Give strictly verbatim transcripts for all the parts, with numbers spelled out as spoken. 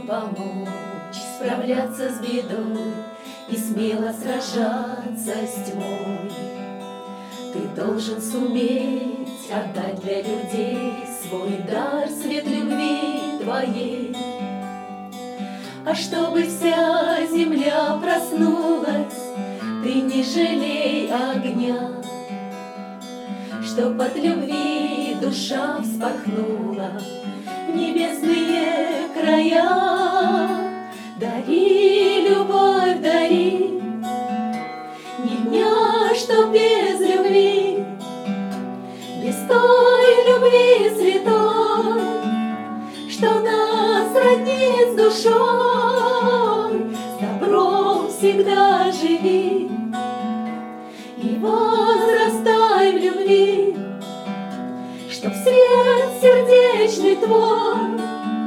помочь справляться с бедой и смело сражаться с тьмой. Ты должен суметь отдать для людей свой дар, свет любви твоей. А чтобы вся земля проснулась, ты не жалей огня, чтоб от любви душа вспорхнула в небесные края. Дари, любовь, дари, ни дня, что без любви, без той любви святой, что нас роднит с душой. С добром всегда живи и возрастай в любви, чтоб свет сердечный твой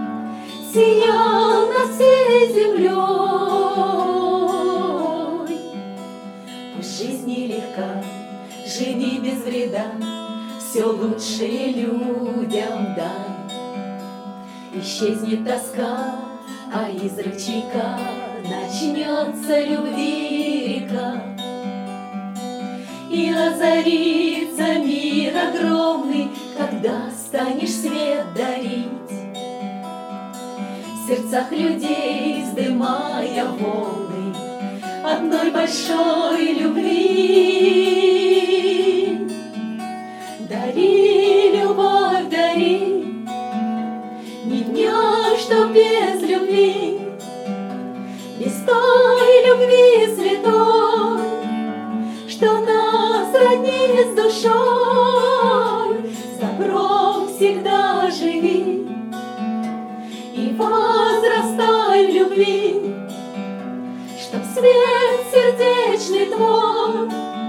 сиял над всей землей. Пусть жизнь нелегка, живи без вреда, все лучшее людям дай. Исчезнет тоска, а из ручейка начнется любви река. И озарится мир огромный, когда станешь свет дарить. В сердцах людей вздымая волны одной большой любви. Дари, любовь, дари, ни дня, что без любви, без той любви святой, что нас роднит с душой. С добром всегда живи и возрастай в любви, чтоб свет сердечный твой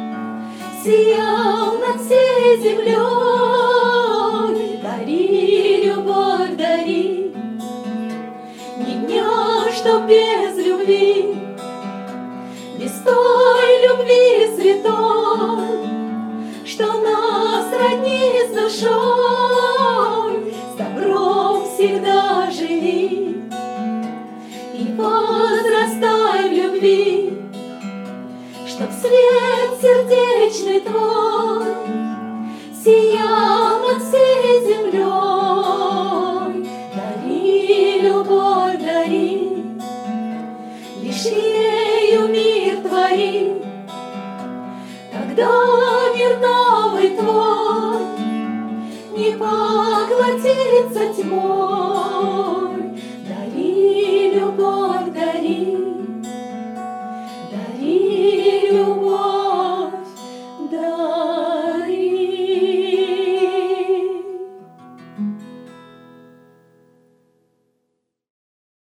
сиял над всей землей. Дари, любовь, дари, ни дня, что без любви, без той любви святой, что нас роднит с душой. С добром всегда живи и возрастай в любви, чтоб свет сердечный твой сиял над всей землей. Дари, любовь, дари, лишь ею мир твори, тогда мир новый твой не поглотится тьмой.